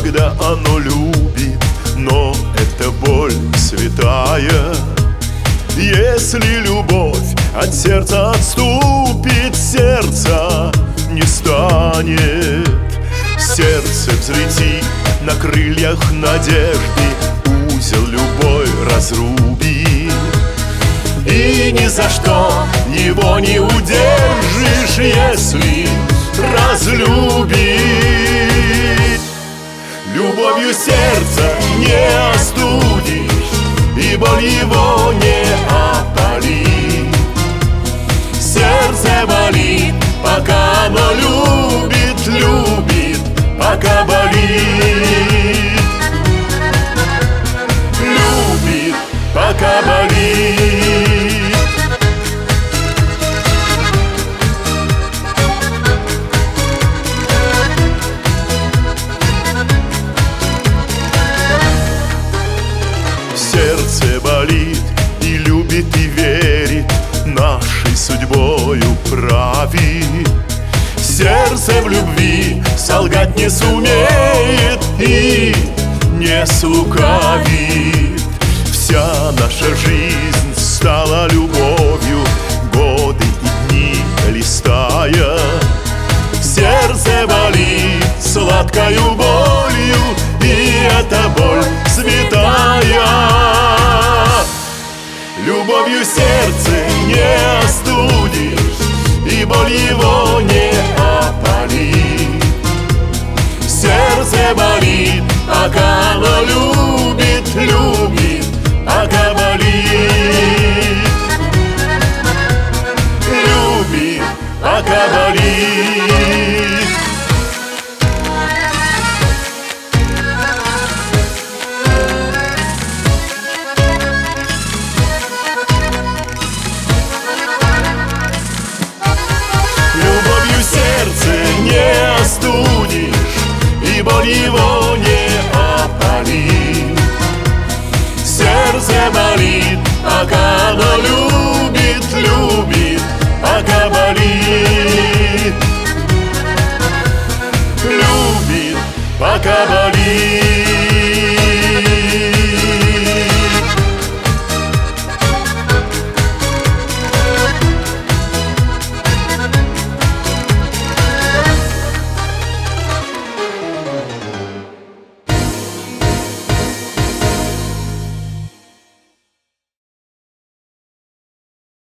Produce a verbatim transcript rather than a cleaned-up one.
когда оно любит, но это боль святая. Если любовь от сердца отступит, сердца не станет. Сердце взлетит на крыльях надежды, узел любой разрубит. И ни за что его не удержишь, если разлюбить. Любовью сердце не остудишь, и боль его не опалит. Сердце болит, пока оно любит, любит, пока болит. Любит, пока болит. Сердце болит и любит, и верит, нашей судьбою правит. Сердце в любви солгать не сумеет и не слукавит. Вся наша жизнь стала любовью, годы и дни листая. Сердце болит сладкою болью, и эта боль святая. Любовью сердце не остудишь, и боль его не опалит. Сердце болит,